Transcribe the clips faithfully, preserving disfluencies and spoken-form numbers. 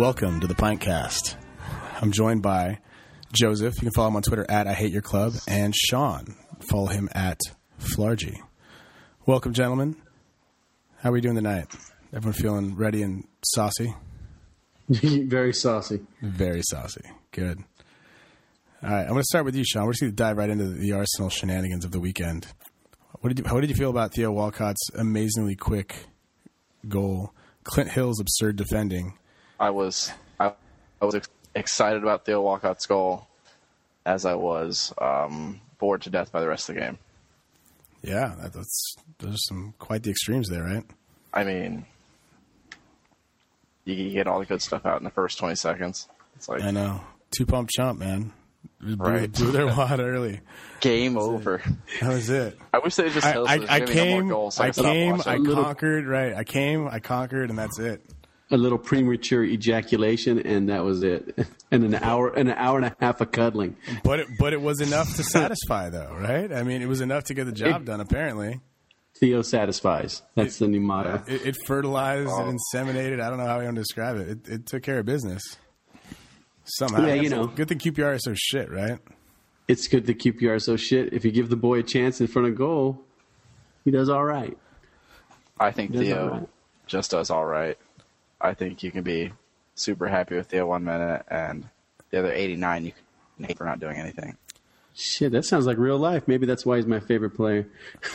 Welcome to the Pintcast. I'm joined by Joseph. You can follow him on Twitter at I Hate Your Club, and Sean. Follow him at Flargy. Welcome, gentlemen. How are we doing tonight? Everyone feeling ready and saucy? Very saucy. Very saucy. Good. All right, I'm going to start with you, Sean. We're just going to dive right into the Arsenal shenanigans of the weekend. What did you, how did you feel about Theo Walcott's amazingly quick goal? Clint Hill's absurd defending. I was I, I was ex- excited about Theo Walcott's goal, as I was um, bored to death by the rest of the game. Yeah, that, that's those are some quite the extremes there, right? I mean, you, you get all the good stuff out in the first twenty seconds. It's like I know, two pump chump, man. Blew, right. blew their wad early. Game over. That was it. I wish they just. I, I, I came. No more goals, so I, I came. I little, conquered. Right. I came. I conquered, and that's it. A little premature ejaculation, and that was it. And an hour, and an hour and a half of cuddling. But it, but it was enough to satisfy, though, right? I mean, it was enough to get the job it, done. Apparently, Theo satisfies. That's it, the new motto. It, it fertilized, oh. it inseminated. I don't know how you want to describe it. It, it took care of business somehow. Yeah, you know. Good thing Q P R is so shit, right? It's good that Q P R is so shit. If you give the boy a chance in front of goal, he does all right. I think Theo right. just does all right. I think you can be super happy with Theo one minute, and the other eighty-nine you can hate for not doing anything. Shit, that sounds like real life. Maybe that's why he's my favorite player.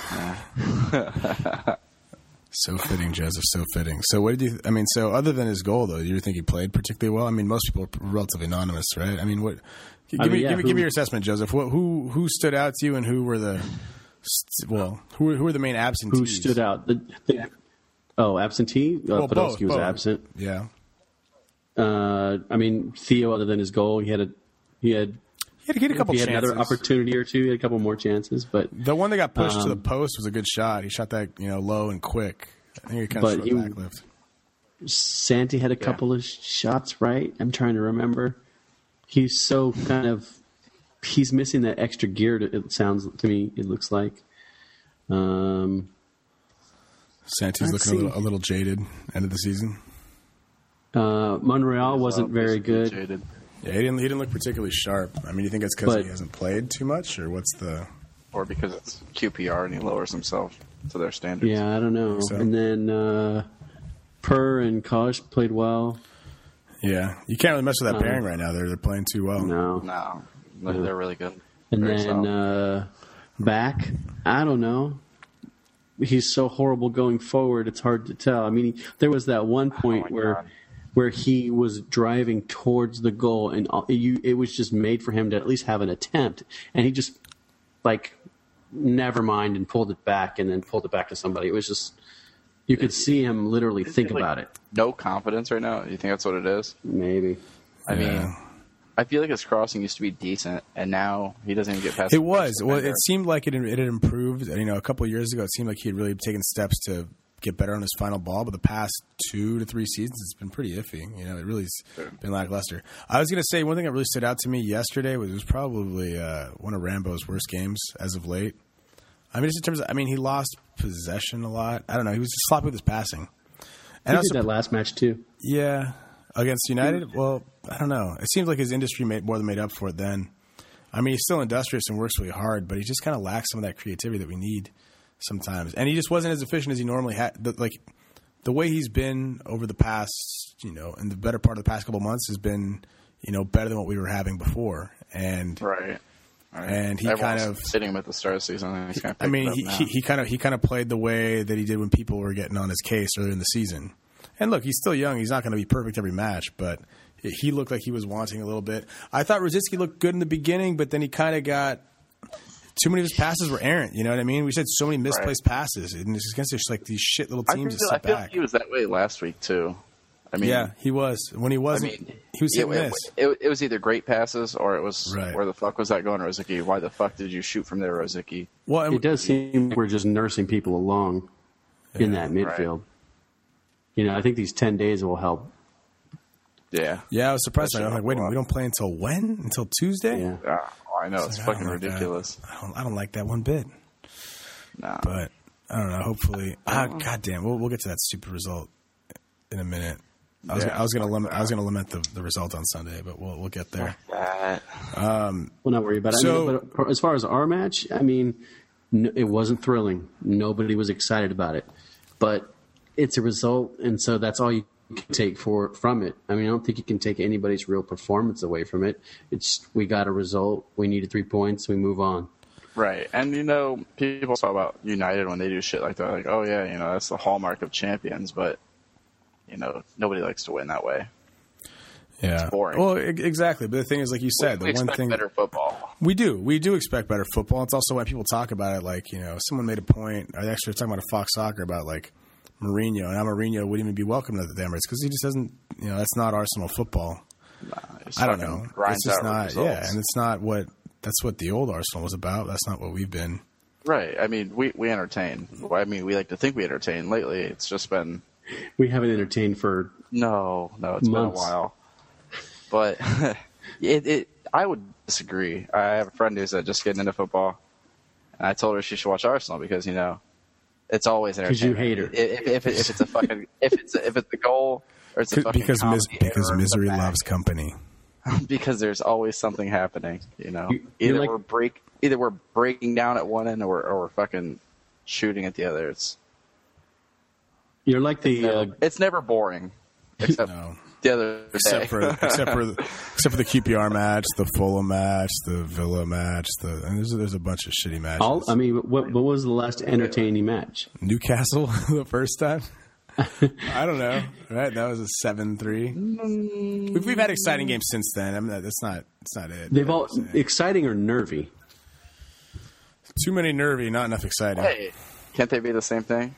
So fitting, Joseph. So fitting. So what did you? I mean, so other than his goal, though, do you think he played particularly well? I mean, most people are relatively anonymous, right? I mean, what? Give I mean, me, yeah, give me, who, give me your assessment, Joseph. What, who, who stood out to you, and who were the? Well, who, who were the main absentees? Who stood out? The, the, oh, absentee. Uh, Well, Podolski both, was both. absent. Yeah. Uh, I mean, Theo, other than his goal, he had a he had. He had, he had a couple he had chances. another opportunity or two. He had a couple more chances, but The one that got pushed um, to the post was a good shot. He shot that, you know, low and quick. I think he kind of But showed he- back lift. Santi had a couple of shots, right? I'm trying to remember. He's so kind of he's missing that extra gear. To, it sounds to me. It looks like. Um, Santi's let's looking a see. little, a little jaded end of the season. uh, Monreal wasn't So very basically good. jaded. Yeah, he didn't. He didn't look particularly sharp. I mean, you think it's because But- he hasn't played too much, or what's the? Or because it's Q P R and he lowers himself to their standards. Yeah, I don't know. So- And then uh, Per and Kosh played well. Yeah, you can't really mess with that Um, pairing right now. They're they're playing too well. No. No, they're they're really good. And Very then solid. uh, back, I don't know. He's so horrible going forward. It's hard to tell. I mean, he, there was that one point my where God. where he was driving towards the goal, and all, you, it was just made for him to at least have an attempt, and he just like never mind and pulled it back, and then pulled it back to somebody. It was just you could see him literally Is think he, like, about it. No confidence right now. You think that's what it is? Maybe. I Yeah. mean, I feel like his crossing used to be decent, and now he doesn't even get past. It the was. first Well, defender. it seemed like it, it had improved. You know, a couple of years ago, it seemed like he had really taken steps to get better on his final ball. But the past two to three seasons, it's been pretty iffy. You know, it really's been lackluster. I was going to say one thing that really stood out to me yesterday was it was probably uh, one of Rambo's worst games as of late. I mean, just in terms of, I mean, he lost possession a lot. I don't know. He was just sloppy with his passing. He And did also, that last match too. yeah, against United. Well, I don't know. It seems like his industry made more than made up for it then. I mean, he's still industrious and works really hard, but he just kind of lacks some of that creativity that we need sometimes. And he just wasn't as efficient as he normally had. The, like the way he's been over the past, you know, in the better part of the past couple of months has been, you know, better than what we were having before. And right. Right. And he Everyone's kind of- sitting him at the start of the season. And he's kind of I mean, picked he, it up he now. he kind of he kind of played the way that he did when people were getting on his case earlier in the season. And look, he's still young. He's not going to be perfect every match, but he looked like he was wanting a little bit. I thought Rosicky looked good in the beginning, but then he kind of got too many of his passes were errant. You know what I mean? We said so many misplaced passes, and it's against just like these shit little I teams feel, that I sit feel back. like he was that way last week too. I mean, yeah, he was when he I wasn't. mean, he was hit and it, miss. it, it was either great passes or it was Right. where the fuck was that going, Rosicky? Why the fuck did you shoot from there, Rosicky? Well, and- It does seem like we're just nursing people along in Yeah, that midfield. You know, I think these ten days will help. Yeah. yeah, I was surprised. That I'm should like, wait a minute, help a we don't play until when? Until Tuesday? Yeah. Ah, oh, I know. It's, like, I fucking don't like that. ridiculous. I don't. I don't like that one bit. No. But I don't know. Hopefully, ah, goddamn, we'll we'll get to that stupid result in a minute. I was, Yeah. I was gonna limit. I was gonna lament the, the result on Sunday, but we'll we'll get there. That. Um, Well, not worry about it. So- I mean, but as far as our match, I mean, no, it wasn't thrilling. Nobody was excited about it, but it's a result, and so that's all you can take for from it. I mean, I don't think you can take anybody's real performance away from it. It's we got a result. We needed three points. We move on. Right. And, you know, people talk about United when they do shit like that. Like, oh, yeah, you know, that's the hallmark of champions. But, you know, nobody likes to win that way. yeah. It's boring. Well, e- exactly. But the thing is, like you said, we the expect one thing better football. we do, we do expect better football. It's also why people talk about it. Like, you know, someone made a point. I actually was talking about a Fox Soccer about like Mourinho, and how Mourinho wouldn't even be welcome to the Emirates because he just doesn't. You know, that's not Arsenal football. Nah, I don't know. Grinds It's just out not. results. Yeah, and it's not what. That's what the old Arsenal was about. That's not what we've been. Right. I mean, we, we entertain. I mean, we like to think we entertain. Lately, it's just been We haven't entertained for no, no. It's Months. been a while. But it, it, I would disagree. I have a friend who's uh, just getting into football, and I told her she should watch Arsenal because you know it's always entertaining. 'Cause you hate her. If, if, if it's a fucking if it's a, if it's a goal or it's a fucking Because mis- comedy because error, misery the back. loves company. Because there's always something happening, you know. You- you're either like- we're break, either we're breaking down at one end, or, or we're fucking shooting at the other. It's you're like the uh, it's never boring, except No. the other day. Except for except for the, except for the Q P R match, the Fulham match, the Villa match, the and there's there's a bunch of shitty matches. all. I mean, what what was the last entertaining match? Newcastle the first time. I don't know. Right, that was a seven three. We've we've had exciting games since then. I mean, that's not that's not it. They've all exciting or nervy. Too many nervy, not enough exciting. Hey, can't they be the same thing?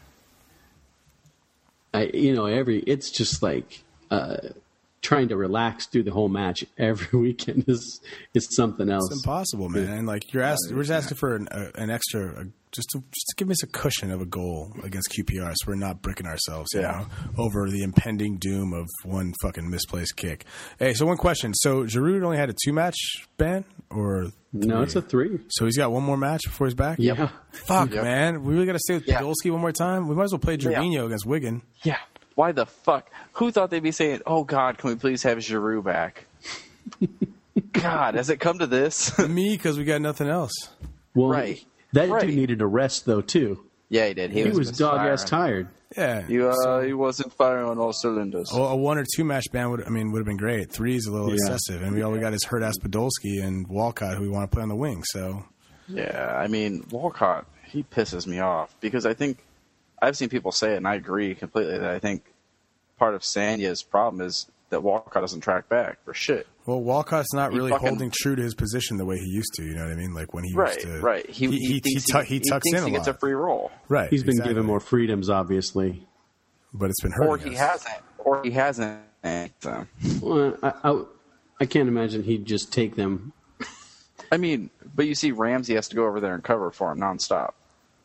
I you know every it's just like uh, trying to relax through the whole match every weekend is is something else. It's impossible, man. And like you're asked, we're just asking for an, uh, an extra, uh, just to just to give us a cushion of a goal against Q P R, so we're not bricking ourselves, you Yeah. know, over the impending doom of one fucking misplaced kick. Hey, so one question: so Giroud only had a two match ban, or No, three? it's a three. So he's got one more match before he's back. Yeah. Fuck, Yep. man. We really got to stay with Yeah. Podolski one more time. We might as well play Jorginho against Wigan. Yeah. Why the fuck? Who thought they'd be saying, "Oh God, can we please have Giroud back"? God, has it come to this? Me, because we got nothing else. Well, Right. that Right. dude needed a rest though too. Yeah, he did. He, He was dog misfiring. ass tired. Yeah. You, uh, he wasn't firing on all cylinders. Well, a one or two match ban would, I mean, would have been great. Three is a little Yeah. excessive, and we all we got is hurt ass Podolski and Walcott, who we want to play on the wing. So Yeah, I mean, Walcott, he pisses me off because I think I've seen people say it, and I agree completely that I think part of Sanya's problem is that Walcott doesn't track back for shit. well, Walcott's not He really fucking- holding true to his position the way he used to. You know what I mean? Like when he Right, used to, right. He he he, he, thinks tu- he tucks thinks in a he gets lot. a free roll, Right, He's been exactly. given more freedoms, obviously. but it's been hurting or he us. hasn't, or he hasn't. So. Well, I, I, I can't imagine he'd just take them. I mean, but you see, Ramsey has to go over there and cover for him nonstop.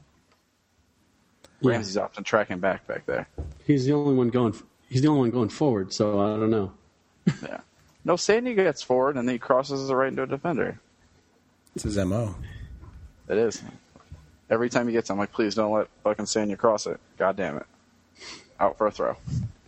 Yeah. Ramsey's often tracking back back there. He's the only one going. He's the only one going forward. So I don't know. Yeah. No, Sanya gets forward and then he crosses it right into a defender. It's his M O. It is. Every time he gets, I'm like, please don't let fucking Sanya cross it. God damn it. Out for a throw.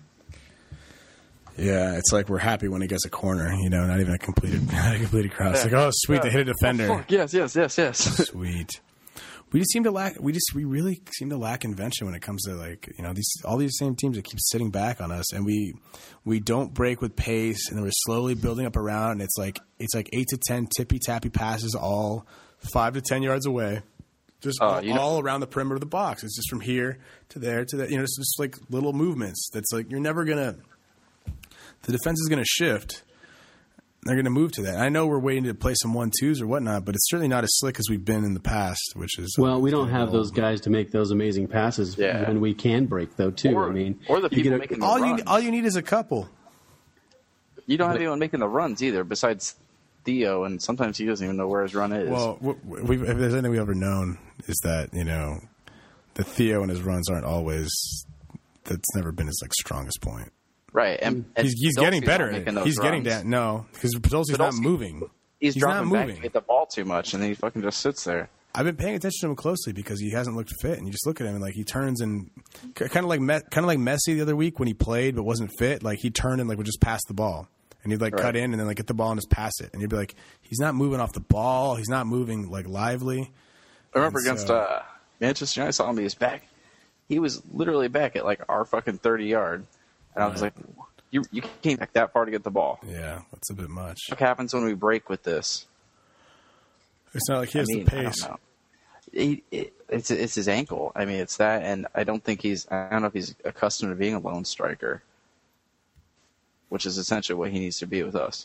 Yeah, it's like we're happy when he gets a corner. You know, not even a completed, not a completed cross. Like, oh, sweet, they hit a defender. Oh, fuck. Yes, yes, yes, yes. Sweet. We just seem to lack. We just we really seem to lack invention when it comes to like you know these all these same teams that keep sitting back on us, and we we don't break with pace, and we're slowly building up around. And it's like it's like eight to ten tippy tappy passes, all five to ten yards away, just Uh, all, you know- all around the perimeter of the box. It's just from here to there to there. You know, it's just like little movements. That's like you're never gonna. The defense is gonna shift. They're going to move to that. I know we're waiting to play some one twos or whatnot, but it's certainly not as slick as we've been in the past. Which is Well, we don't have those guys to make those amazing passes Yeah. when we can break, though. Too. Or, I mean, or the you people get a- making the all runs. you all you need is a couple. You don't have anyone making the runs either, besides Theo, and sometimes he doesn't even know where his run is. Well, we, we, if there's anything we've ever known is that you know that Theo and his runs aren't always. That's never been his like strongest point. right, and, and He's, he's Podolski's getting not better. At making it. those He's getting runs. down. No, because Podolski's not Podolski- moving. He's, He's not dropping back moving. to get the ball too much, and then he fucking just sits there. I've been paying attention to him closely because he hasn't looked fit, and you just look at him and like he turns and kind of like kind of like Messi the other week when he played but wasn't fit. Like he turned and like would just pass the ball, and he'd like right. cut in and then like get the ball and just pass it, and you'd be like, he's not moving off the ball, he's not moving like lively. I remember and against so, uh, Manchester United, I saw him. He was back. He was literally back at like our fucking thirty yard, and I was right. like, you you came back that far to get the ball. Yeah, that's a bit much. What happens when we break with this? It's not like he has I mean, the pace. I don't know. He, it, it's it's his ankle. I mean, it's that, and I don't think he's. I don't know if he's accustomed to being a lone striker, which is essentially what he needs to be with us.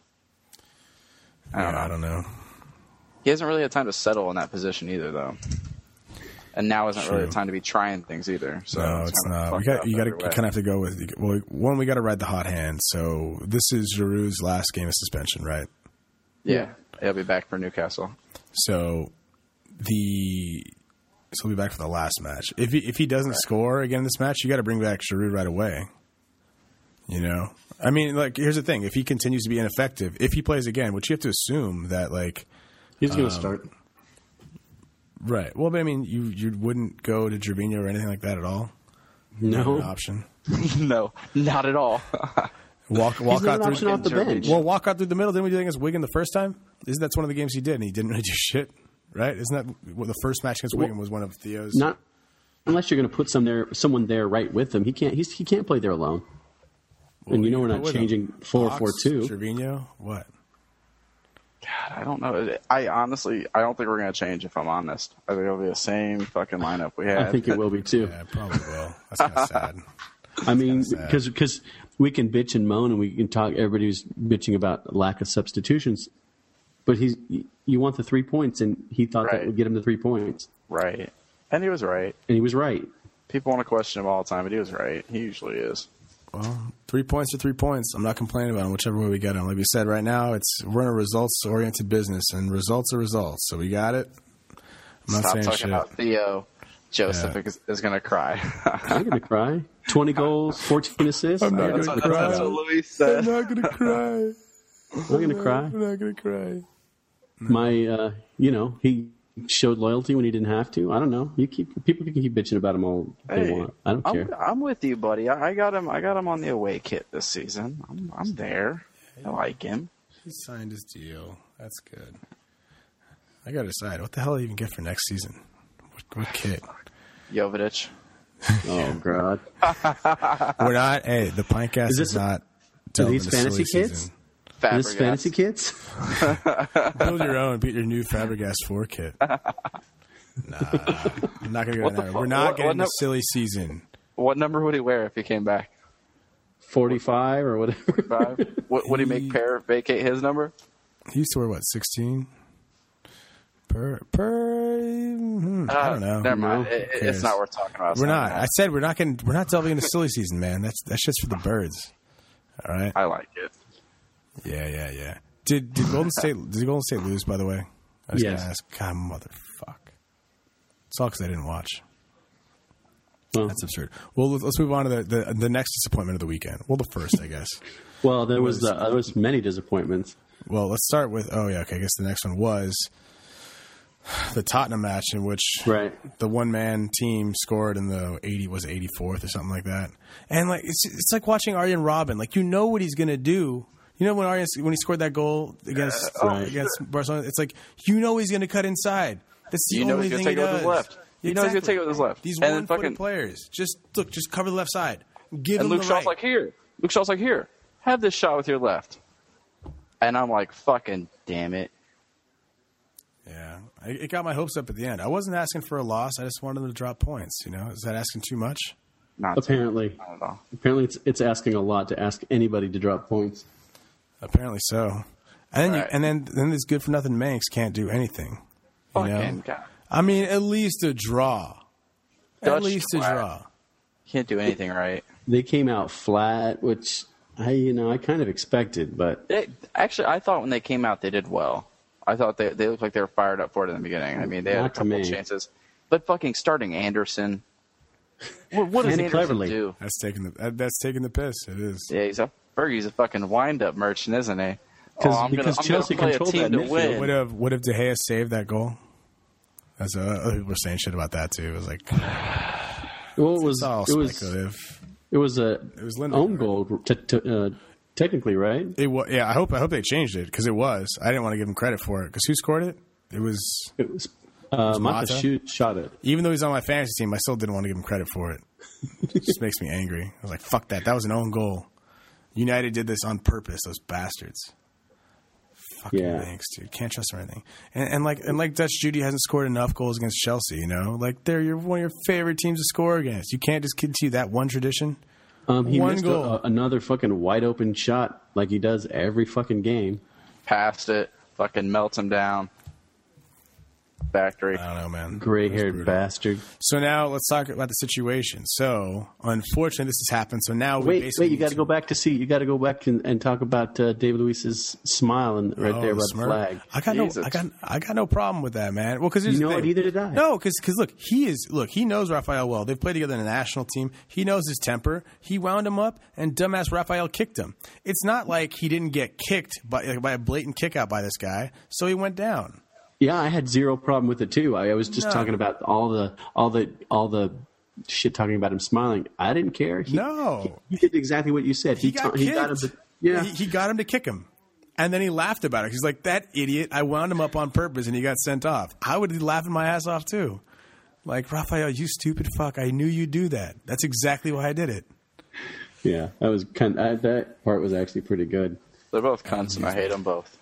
I don't, yeah, know. I don't know. He hasn't really had time to settle in that position either, though. And now isn't True. really the time to be trying things either. So no, it's, it's not. We got you got to kind of have to go with. Well, one, we got to ride the hot hand. So this is Giroud's last game of suspension, right? Yeah, he'll be back for Newcastle. So the so he'll be back for the last match. If he if he doesn't right. score again in this match, you got to bring back Giroud right away. You know, I mean, like here's the thing: if he continues to be ineffective, if he plays again, which you have to assume that like he's going to um, start. Right. Well, but I mean, you you wouldn't go to Gervinho or anything like that at all. No an option. No, not at all. Walk walk He's out an through off the bench. Well, walk out through the middle. Didn't we do that against Wigan the first time? Isn't that one of the games he did? And he didn't really do shit, right? Isn't that well, the first match against Wigan was one of Theo's? Not unless you're going to put some there, someone there right with him. He can't. He's, he can't play there alone. Well, and you know we're not changing four four two. Gervinho, what? God, I don't know. I honestly, I don't think we're going to change. If I'm honest, I think it'll be the same fucking lineup we had. I think it will be too. Yeah, it probably will. That's kind of sad. I mean, because because we can bitch and moan and we can talk. Everybody's bitching about lack of substitutions, but he's you want the three points, and he thought right. that would get him the three points. Right, and he was right. And he was right. People want to question him all the time, but he was right. He usually is. Well, three points are three points. I'm not complaining about them, whichever way we get them. Like we said, right now, it's we're in a results-oriented business, and results are results. So we got it. I'm not Stop saying talking shit. about Theo. Joseph yeah. is, is going to cry. I'm going to cry. twenty goals, fourteen assists. I'm not going to cry. That's what Luis said. I'm not going to cry. I'm going to cry. I'm not going to cry. My, uh, you know, he showed loyalty when he didn't have to. I don't know. You keep people can keep bitching about him all they hey, want. I don't care. I'm, I'm with you, buddy. I, I got him. I got him on the away kit this season. I'm, I'm there. I like him. He signed his deal. That's good. I got to decide what the hell do I even get for next season. What, what kit? Jovic. Oh God. We're not. Hey, the Pinecast is, is not. Are these fantasy kits? Are these fantasy kits? Build your own. Beat your new Fabregas four kit. Nah, I'm not gonna go there. We're not what, getting what a no- silly season. What number would he wear if he came back? Forty-five or whatever. Forty-five. What, would he make Pear vacate his number? He used to wear what? Sixteen. Per per. Hmm, uh, I don't know. Never mind. It, it's not worth talking about. We're not. That. I said we're not getting. We're not delving into silly season, man. That's that shit's for the birds. All right. I like it. Yeah, yeah, yeah. Did did Golden State did Golden State lose? By the way, I was yes. gonna ask. God, motherfuck. It's all because I didn't watch. Well, that's absurd. Well, let's move on to the, the the next disappointment of the weekend. Well, the first, I guess. well, there was, was uh, there was many disappointments. Well, let's start with. Oh yeah, okay. I guess the next one was the Tottenham match in which right. the one man team scored in the eighty was eighty-fourth or something like that. And like it's it's like watching Arjen Robben. Like you know what he's gonna do. You know when Arjen when he scored that goal against uh, right. against Barcelona, it's like you know he's gonna cut inside. That's the you know only he's thing gonna take he it does. with his left. You exactly. know he's gonna take it with his left. These and one fucking footed players. Just look, just cover the left side. Give and him Luke the Shaw's right. like here. Luke Shaw's like here. Have this shot with your left. And I'm like, fucking damn it. Yeah, it got my hopes up at the end. I wasn't asking for a loss. I just wanted them to drop points. You know, is that asking too much? Not apparently. Not at all. Apparently, it's it's asking a lot to ask anybody to drop points. Apparently so. And then, right. you, and then, then this good for nothing Manx can't do anything. You fucking know? God. I mean, at least a draw. Dutch at least flat. a draw. Can't do anything right. They came out flat, which I you know I kind of expected, but they, actually, I thought when they came out they did well. I thought they they looked like they were fired up for it in the beginning. I mean, they had Not a couple of chances, but fucking starting Anderson. What, what does Anderson cleverly. do? That's taking the that, that's taking the piss. It is. Yeah, he's a Fergie's a fucking wind up merchant, isn't he? Oh, I'm because gonna, Chelsea I'm gonna play controlled a team that to midfield. win. Would have would have De Gea saved that goal? As uh, other people were saying shit about that too. It was like, Well, it was it's all it was speculative. it was a It was Lindgren, own right? goal t- t- uh, technically, right? It was, yeah. I hope I hope they changed it because it was. I didn't want to give him credit for it because who scored it? It was It was uh, Mata Mata? shoot shot it. even though he's on my fantasy team, I still didn't want to give him credit for it. It just makes me angry. I was like, fuck that. That was an own goal. United did this on purpose. Those bastards. Fucking Yeah. thanks, dude. Can't trust them or anything. And, and like and like Dutch Judy hasn't scored enough goals against Chelsea. You know, like they're your, one of your favorite teams to score against. You can't just continue that one tradition. Um, he One missed goal. a, a, another fucking wide open shot like he does every fucking game. Passed it, fucking melts him down. Factory. I don't know, man. Gray It was haired brutal. bastard. So now let's talk about the situation. So unfortunately, this has happened. So now we Wait, basically wait! You need got to go back to see. You got to go back and, and talk about uh, David Luiz's smile and right Oh, there by the smirk. flag. I got no, Jesus. I got, I got no problem with that, man. Well, because You know what? Either did I. No, because look, he is look, he knows Raphael well. They've played together in the national team. He knows his temper. He wound him up, and dumbass Raphael kicked him. It's not like he didn't get kicked by like, by a blatant kick out by this guy, so he went down. Yeah, I had zero problem with it too. I, I was just No. talking about all the all the all the shit talking about him smiling. I didn't care. He, No. he, he did exactly what you said. He, He got ta- kicked. he got him. To, yeah, he, he got him to kick him. And then he laughed about it. He's like, that idiot, I wound him up on purpose and he got sent off. I would be laughing my ass off too. Like, Raphael, you stupid fuck. I knew you'd do that. That's exactly why I did it. yeah. That was kind. Of, that part was actually pretty good. They're both cunts, and I hate them both.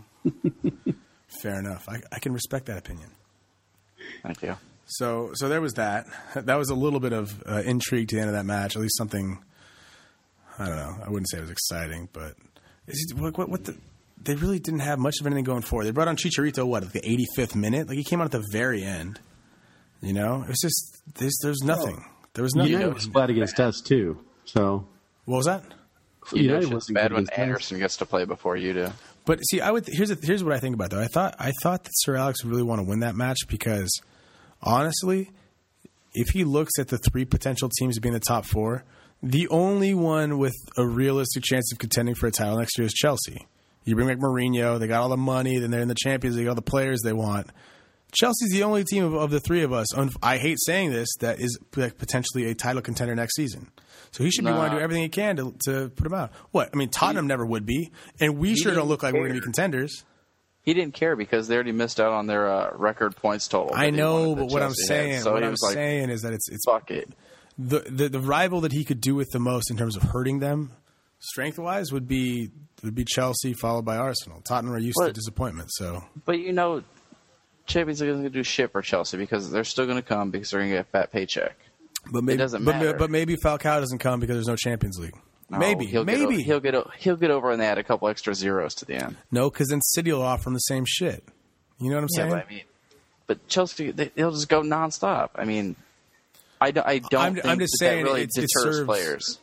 Fair enough. I, I can respect that opinion. Thank you. So, so there was that. That was a little bit of uh, intrigue to the end of that match. At least something. I don't know. I wouldn't say it was exciting, but is it, what, what, what the? They really didn't have much of anything going forward. They brought on Chicharito. What at the eighty-fifth minute? Like he came on at the very end. You know, it was just there's there's nothing. There was nothing. United was flat against us too. So What was that? You know, United it's wasn't bad good when against us. Anderson gets to play before you do. But see, I would here's a, here's what I think about though. I thought I thought that Sir Alex would really want to win that match because honestly, if he looks at the three potential teams to be in the top four, the only one with a realistic chance of contending for a title next year is Chelsea. You bring back Mourinho, they got all the money, then they're in the Champions League, all the players they want. Chelsea's the only team of, of the three of us, I hate saying this, that is potentially a title contender next season. So he should be Nah. wanting to do everything he can to, to put him out. What? I mean, Tottenham never would be, and we sure don't didn't look like we're going to be care. contenders. He didn't care because they already missed out on their uh, record points total. that I he know, wanted but that what I'm Chelsea saying, had. So what he I'm was like, saying is that it's it's fuck it. the, the the rival that he could do with the most in terms of hurting them, strength wise, would be would be Chelsea, followed by Arsenal. Tottenham are used to But- disappointment, so But you know, Champions League isn't going to do shit for Chelsea because they're still going to come because they're going to get a fat paycheck. but maybe doesn't but, matter. but maybe Falcao doesn't come because there's no Champions League. No, maybe, he'll maybe get, o- he'll get o- he'll get over and they add a couple extra zeros to the end. no, because then City will offer him the same shit. You know what I'm Yeah, saying? but I mean, but Chelsea they, they'll just go nonstop. I mean, I, do, I don't I'm- think I'm just that, saying that really it's- it deters serves- players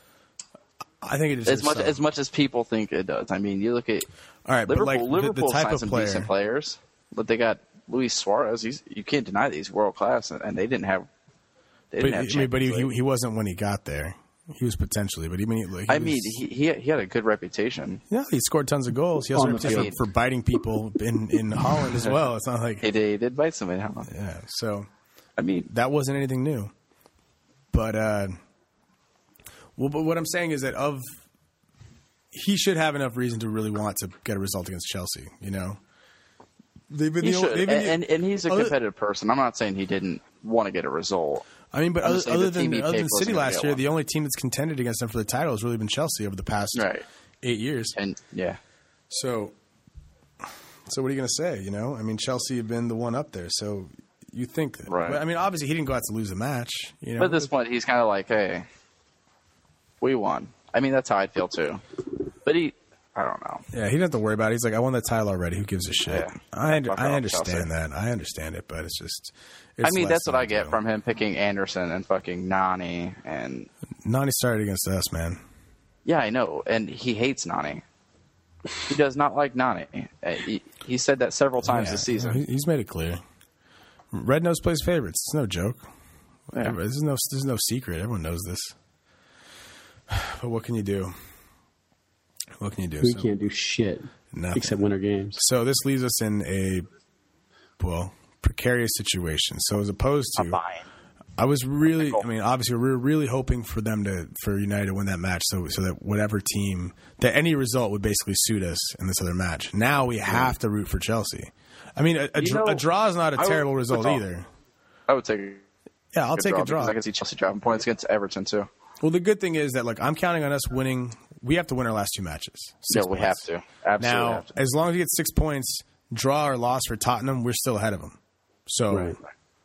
I think it is as much as much as people think it does. I mean, you look at all right, Liverpool. but like the, Liverpool the type signed of some player. decent players, but they got Luis Suarez. He's you can't deny that he's world class, and, and they didn't have. They But, didn't have I mean, but he, Champions he League. he wasn't when he got there. He was potentially, but he, mean, he I was- mean, he, he he had a good reputation. yeah, he scored tons of goals. He also On has a the reputation field. for biting people in, in Holland as well. It's not like He did, he did bite somebody. Huh? yeah. So I mean, that wasn't anything new. But uh, well, but what I'm saying is that of he should have enough reason to really want to get a result against Chelsea. You know, they've been he the should, only, they've been and, the- and he's a other- competitive person. I'm not saying he didn't want to get a result. I mean, but I'm other, just saying other the team than he other than picked City wasn't gonna last get year, one. the only team that's contended against them for the title has really been Chelsea over the past Right. eight years. And yeah, So, so what are you going to say? You know, I mean, Chelsea have been the one up there. So you think that? Right. But, I mean, obviously he didn't go out to lose the match. You know, but at this point, he's kind of like, hey, we won. I mean, that's how I'd feel too. But he, I don't know. yeah, he didn't have to worry about it. He's like, I won the title already. Who gives a shit? Yeah. I under, Fuck I off, understand Chelsea. that. I understand it, but it's just. I It's mean, less that's what than I get do. from him picking Anderson and fucking Nani. And Nani started against us, man. yeah, I know. And he hates Nani. He does not like Nani. Uh, He, he said that several times Yeah, this season. he- He's made it clear. Red Nose plays favorites. It's no joke. Yeah. This is no. This is no secret. Everyone knows this. But what can you do? What can you do? we So- can't do shit Nothing. except win our games. So this leaves us in a, well, precarious situation. So as opposed I'm to, buying. I was really, I mean, obviously we were really hoping for them to, for United to win that match, so so that whatever team, that any result would basically suit us in this other match. Now we have to root for Chelsea. I mean, a, a, You dr- know, a draw is not a I would- terrible result withdraw. either. I would take. Yeah, I'll a take a because draw. I can see Chelsea dropping points against Everton too. Well, the good thing is that like I'm counting on us winning. We have to win our last two matches. Yeah, Six we points. have to. Absolutely Now, have to. as long as we get six points, draw or loss for Tottenham, we're still ahead of them. So, Right.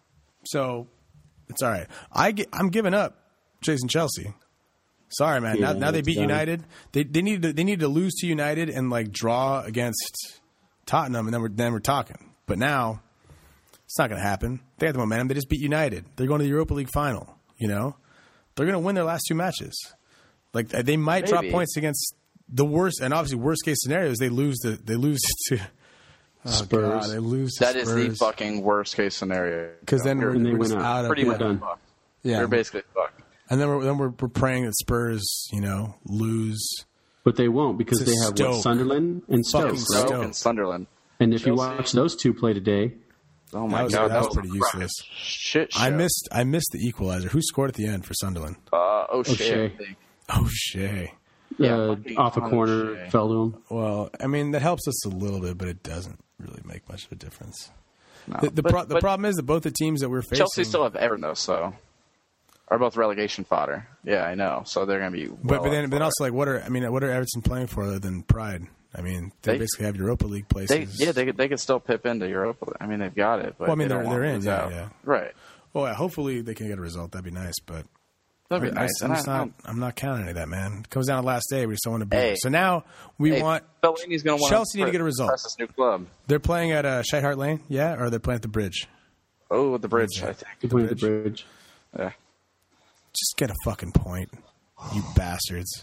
so it's all right. I get, I'm giving up chasing Chelsea. Sorry, man. Yeah, now, now they it's beat done. United. They they need to they need to lose to United and like draw against Tottenham, and then we're then we're talking. But now it's not going to happen. They have the momentum. They just beat United. They're going to the Europa League final. You know, they're going to win their last two matches. Like they might drop Maybe. points against the worst, and obviously worst case scenario is they lose the they lose to oh Spurs. God, they lose to That is the Spurs. fucking worst case scenario. Because then we're, And they we're win just out. out of pretty yeah. much done. fucked. Yeah. They're basically fucked. And then we're then we're, we're praying that Spurs, you know, lose. But they won't because To they have Stoke. what, Sunderland and Stoke, Fucking right? Stoke. Stoke and Sunderland. And if you Chelsea. watch those two play today, Oh my That was, god, that was a pretty fucking useless. Shit show. I missed I missed the equalizer. Who scored at the end for Sunderland? Uh, O'Shea. O'Shea. I think. Oh, Shea. Yeah, uh, fucking off a O'Shea. corner, fell to him. Well, I mean that helps us a little bit, but it doesn't really make much of a difference. No, The, the, but- pro- the but problem is that both the teams that we're facing, Chelsea still have Everton though, so are both relegation fodder. Yeah, I know. So they're gonna be. but well but then up but for also like what are I mean what are Everton playing for other than pride? I mean they, They- basically have Europa League it. places. They, yeah, they could they could still pip into Europa. I mean, they've got it. But Well, I mean, they they're- don't they're want to in, lose yeah, out. yeah. Right. Well, yeah, hopefully they can get a result. That'd be nice, but That'd be I, nice. I'm And just I- I not. don't- I'm not counting any of that, man. It comes down to the last day. We just don't want to beat. Hey. them. So now we Hey, want. Fellaini's gonna want Chelsea need to get a result. Press this new club. They're playing at uh, Shite Hart Lane, yeah, or they're playing at the Bridge. Oh, the bridge. Yeah. I think. They played the bridge. Yeah. Just get a fucking point, you bastards.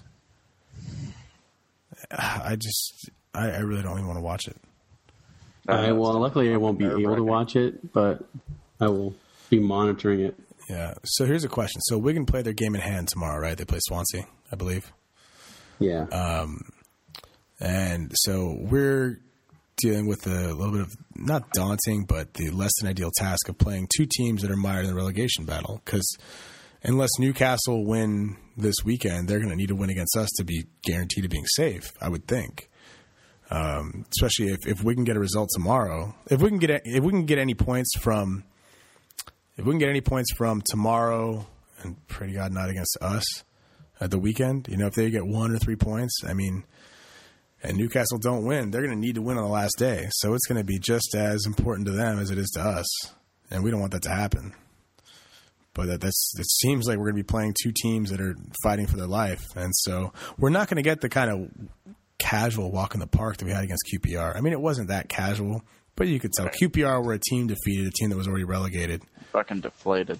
I just, I, I really don't even want to watch it. I, well, luckily I won't be able to watch it, but I will be monitoring it. Yeah. So here's a question. So Wigan play their game in hand tomorrow, right? They play Swansea, I believe. Yeah. Um, And so we're dealing with a little bit of not daunting, but the less than ideal task of playing two teams that are mired in the relegation battle. Because unless Newcastle win this weekend, they're going to need to win against us to be guaranteed of being safe, I would think. Um, especially if, if we can get a result tomorrow. If we can get if we can get any points from if we can get any points from tomorrow, and pray to God not against us at the weekend. You know, if they get one or three points, I mean. And Newcastle don't win, they're going to need to win on the last day. So it's going to be just as important to them as it is to us. And we don't want that to happen. But that, that's it seems like we're going to be playing two teams that are fighting for their life. And so we're not going to get the kind of casual walk in the park that we had against Q P R. I mean, it wasn't that casual, but you could tell. Q P R were a team defeated, a team that was already relegated. Fucking deflated.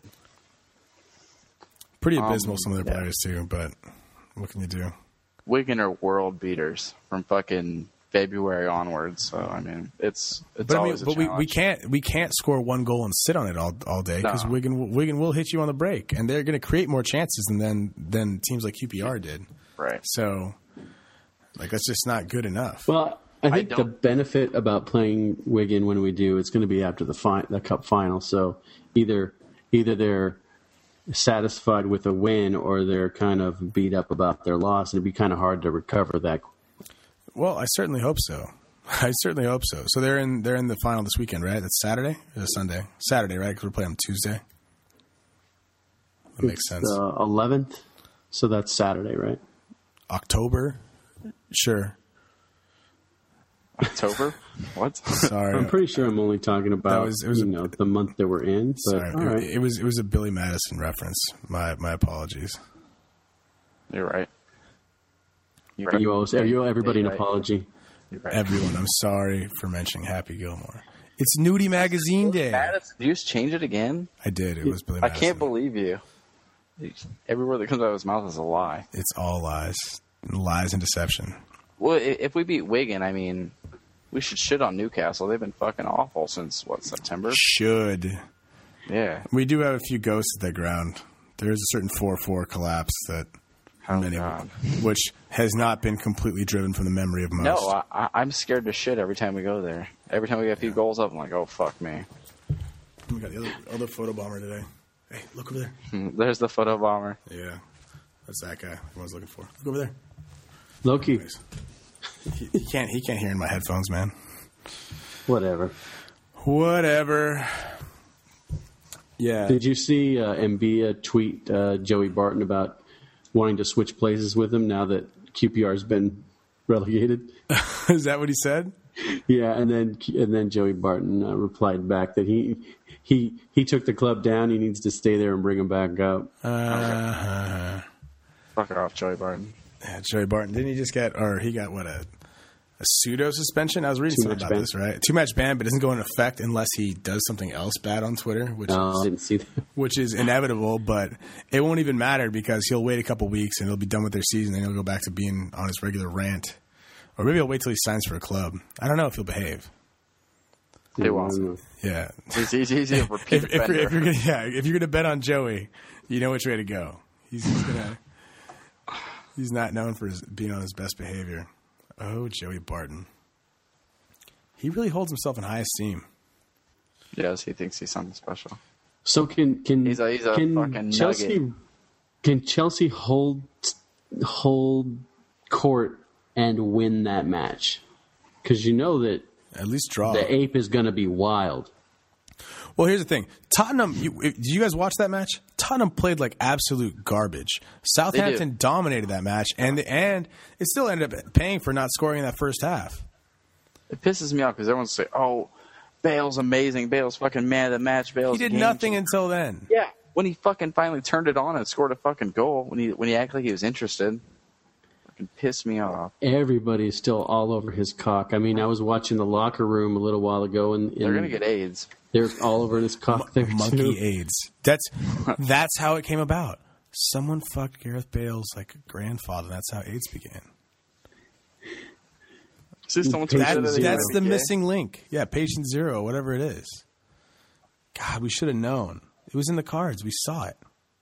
Pretty abysmal, Um, some of their yeah. players too, but what can you do? Wigan are world beaters from fucking February onwards. So I mean, it's it's But I mean, always a but we, we challenge. can't we can't score one goal and sit on it all all day because No. Wigan will- Wigan will hit you on the break, and they're going to create more chances than than than teams like Q P R did. Right. So, like that's just not good enough. Well, I think the don't- benefit about playing Wigan when we do, it's going to be after the fi- the cup final. So either either they're satisfied with a win or they're kind of beat up about their loss, and it'd be kind of hard to recover that. Well, I certainly hope so. I certainly hope so. So they're in they're in the final this weekend, right? That's Saturday or Sunday? Saturday, right? Because we're playing on Tuesday. That makes It's sense. the eleventh, so that's Saturday, right? October, sure. October. What? Sorry, I'm pretty sure I'm only talking about was- it was you a- know the month that we're in. But sorry. all It, right. it was it was a Billy Madison reference. My my apologies. You're right. You're you owe you owe everybody an You're right. apology. You're right. Everyone, I'm sorry for mentioning Happy Gilmore. It's Nudie Magazine Day. Madison, did you just change it again? I did. It was Billy I Madison. can't believe you. Every word that comes out of his mouth is a lie. It's all lies. Lies and deception. Well, i- if we beat Wigan, I mean, we should shit on Newcastle. They've been fucking awful since, what, September? Should. Yeah. We do have a few ghosts at that ground. There is a certain four four collapse that Oh, many, God. which has not been completely driven from the memory of most. No, I, I, I'm scared to shit every time we go there. Every time we get a few goals up, I'm like, oh, fuck me. We got the other, other photo bomber today. Hey, look over there. There's the photo bomber. Yeah, that's that guy I was looking for. Look over there. Loki. Anyways, he, he can't. He can't hear in my headphones, man. Whatever. Whatever. Yeah. Did you see uh, Mbia tweet uh, Joey Barton about wanting to switch places with him now that Q P R has been relegated? Is that what he said? Yeah, and then and then Joey Barton uh, replied back that he he he took the club down. He needs to stay there and bring him back up. Uh, Fuck off, Joey Barton. yeah, Joey Barton. Didn't he just get, or he got what, a, a pseudo suspension? I was reading something about ban. this, right? Two match ban, but doesn't go into effect unless he does something else bad on Twitter, which No, is, I didn't see that. which is inevitable. But it won't even matter because he'll wait a couple weeks and he'll be done with their season, and he'll go back to being on his regular rant. Or maybe he'll wait till he signs for a club. I don't know if he'll behave. He wants Mm. it. Yeah. He's, he's, he's a repeat If, if, you're, offender. if you're gonna, yeah, if you're gonna bet on Joey, you know which way to go. He's, he's gonna. He's not known for his, being on his best behavior. Oh, Joey Barton. He really holds himself in high esteem. Yes, he thinks he's something special. So can can He's a- he's a can fucking Chelsea nugget. can Chelsea hold hold court and win that match? Because you know that At least draw. the ape is going to be wild. Well, here's the thing. Tottenham, you, did you guys watch that match? Tottenham played like absolute garbage. Southampton dominated that match, and and it still ended up paying for not scoring in that first half. It pisses me off because everyone's saying, "Oh, Bale's amazing. Bale's fucking man of the match. Bale's He did game nothing changer." until then. Yeah, when he fucking finally turned it on and scored a fucking goal, when he when he acted like he was interested, fucking pissed me off. Everybody is still all over his cock. I mean, I was watching the locker room a little while ago, and, and They're gonna get AIDS. they're all over his cock there Monkey too. AIDS. That's that's how it came about. Someone fucked Gareth Bale's like grandfather. That's how AIDS began. See, someone Patient tweeted That, it zero. that's the again. missing link. Yeah, patient zero, whatever it is. God, we should have known. It was in the cards. We saw it.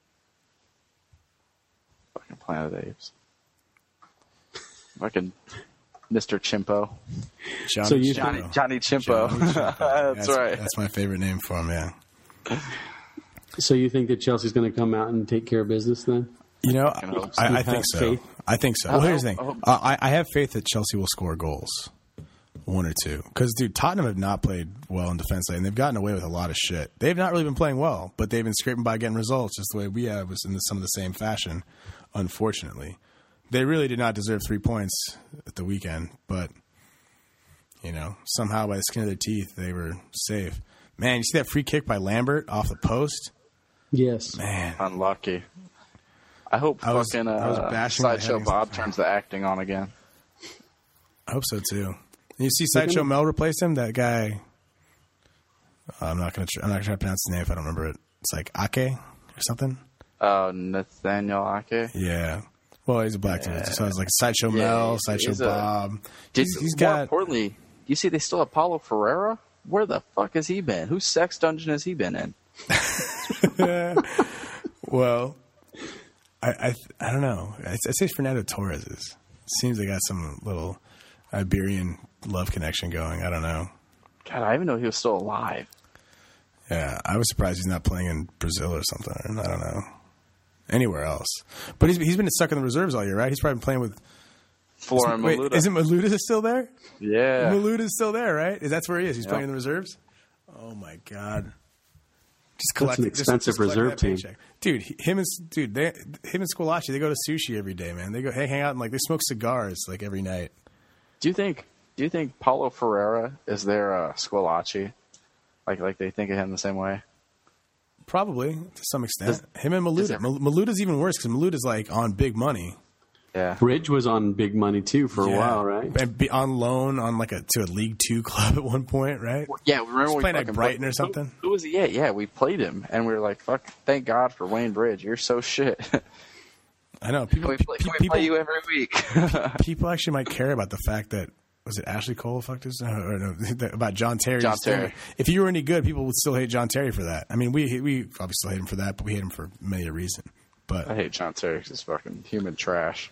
Fucking Planet of the Apes. Fucking Mister Chimpo. Johnny So you- Johnny, Chimpo. Johnny Chimpo. Johnny Chimpo. That's, right. That's my favorite name for him, yeah. So you think that Chelsea's going to come out and take care of business then? You know, I hope so. I, I You think have so. faith? I think so. I Well, here's the hope- thing. I hope- Uh, I, I have faith that Chelsea will score goals. One or two. Because, dude, Tottenham have not played well in defense lately, and they've gotten away with a lot of shit. They've not really been playing well, but they've been scraping by getting results just the way we have, was in some of the same fashion, unfortunately. They really did not deserve three points at the weekend, but, you know, somehow by the skin of their teeth, they were safe. Man, you see that free kick by Lambert off the post? Yes. Man. Unlucky. I hope I was- fucking I was uh, bashing my Sideshow head Bob against the turns the acting on again. I hope so too. You see, Sideshow Mel replaced him. That guy. uh, I'm not gonna. Try, I'm not gonna try to pronounce his name if I don't remember it. It's like Ake or something. Oh, Nathaniel Ake. Yeah. Well, he's a black dude, so it's like Sideshow Yeah, Mel, he's- Sideshow he's a- Bob. Did, He's, he's more got. importantly, you see they still have Paulo Ferreira? Where the fuck has he been? Whose sex dungeon has he been in? Well, I I, I don't know. I, I say Fernando Torres is. Seems they got some little Iberian love connection going. I don't know. God, I didn't even know he was still alive. Yeah, I was surprised he's not playing in Brazil or something. Or I don't know. Anywhere else. But he's he's been stuck in the reserves all year, right? He's probably been playing with. Flora Wait, Maluda. isn't Maluda still there? Yeah. Maluda's still there, right? Is that's where he is? He's Yep. playing in the reserves. Oh my god! Just That's collect an it. Just- expensive just collect reserve that team. paycheck. Dude. he- Him and dude, they, him and Squillaci, they go to sushi every day, man. They go, hey, hang out and like they smoke cigars like every night. Do you think? Do you think Paulo Ferreira is their uh, Squillaci? Like, like they think of him the same way? Probably to some extent. Does- him and does Maluda. it- Mal- Maluda's even worse because Maluda's like on big money. Yeah. Bridge was on big money too for a Yeah. while, right? And be on loan on like a to a League Two club at one point, right? Yeah, remember He's when we playing like fucking Brighton played- or something? Who, who was he at? Yeah, we played him, and we were like, "Fuck! Thank God for Wayne Bridge. You're so shit." I know people. we play, pe- we people, play you every week. people actually might care about the fact that was it Ashley Cole fucked us or no, about John Terry. John Terry. If you were any good, people would still hate John Terry for that. I mean, we we probably still hate him for that, but we hate him for many a reason. But I hate John Terry. He's fucking human trash.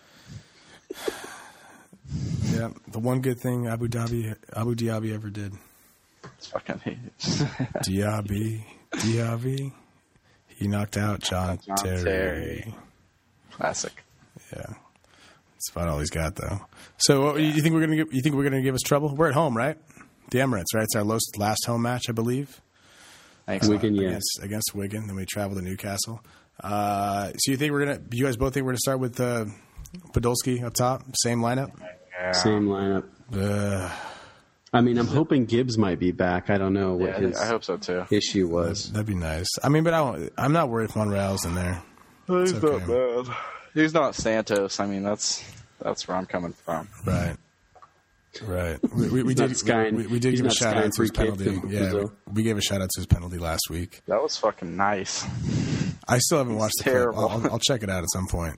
yeah, the one good thing Abu Dhabi Abu Dhabi ever did. It's fucking. Diaby. Diaby. He knocked out John, John Terry. Terry. Classic. Yeah, that's about all he's got, though. So, what, you think we're gonna give, you think we're gonna give us trouble? We're at home, right? The Emirates, right? It's our last, last home match, I believe. Thanks. Wigan, yeah. Against, against Wigan, then we travel to Newcastle. Uh, so you think we're gonna? You guys both think we're gonna start with uh, Podolski up top, same lineup? Yeah. Same lineup. Uh, I mean, I'm hoping Gibbs might be back. I don't know what Yeah, I his think- I hope so too. issue was. that'd be nice. I mean, but I won't, I'm not worried if Monreal's in there. He's It's okay. not bad. He's not Santos. I mean, that's that's where I'm coming from. Right. Right. We, we, we He's did. not skying- we, we did he's give a not shout out skying to his free kicks penalty. in Yeah, we, Brazil. we gave a shout out to his penalty last week. That was fucking nice. I still haven't watched the clip. terrible. I'll, I'll check it out at some point.